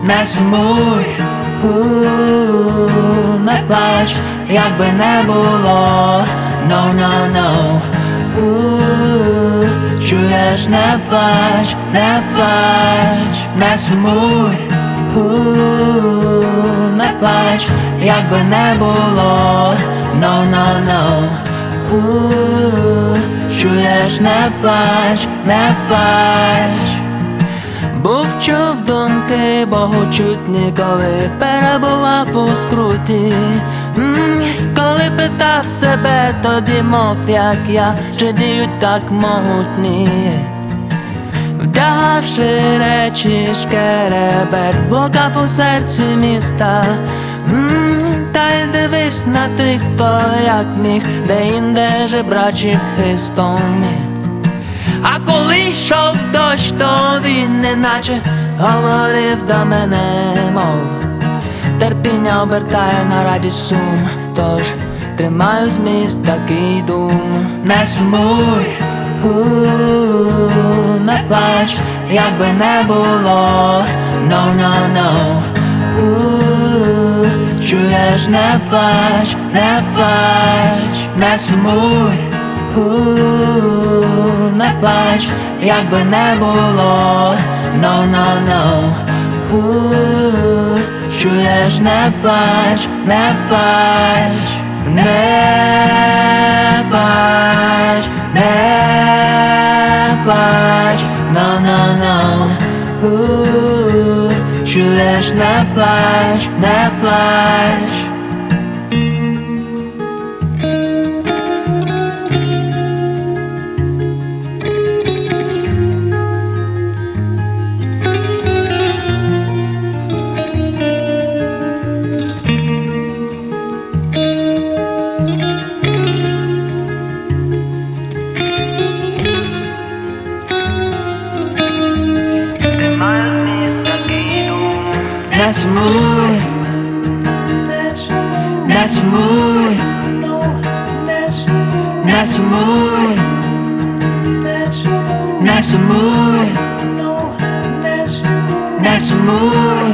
не сумуй, не плач, як би не було. No, no, no. Чуєш, не плач, не плач, не сумуй, не плач, як би не було. No, no, no. Чуєш, не плач, не плач. Був чув думки богочутні, коли перебував у скруті. Коли питав себе, тоді мов, як я, чи діють так могутні. Вдягавши речі, шкереберть, блукав у серці міста. Та й дивився на тих, хто як міг, де-інде жебрачив хистом. А коли йшов дощ, то він неначе говорив до мене, мов терпіння обертає на радість сум. Тож тримаю зміст такий дум. Не сумуй, не плач, як би не було. No, no, no. Чуєш, не плач, не плач, не сумуй, не плач, як би не було. No, no, no. Чуєш, не плач, не плач, не плач, не плач. No, no, no. Чуєш, не плач, не плач. Не сумуй, не сумуй, не сумуй, не сумуй, не сумуй.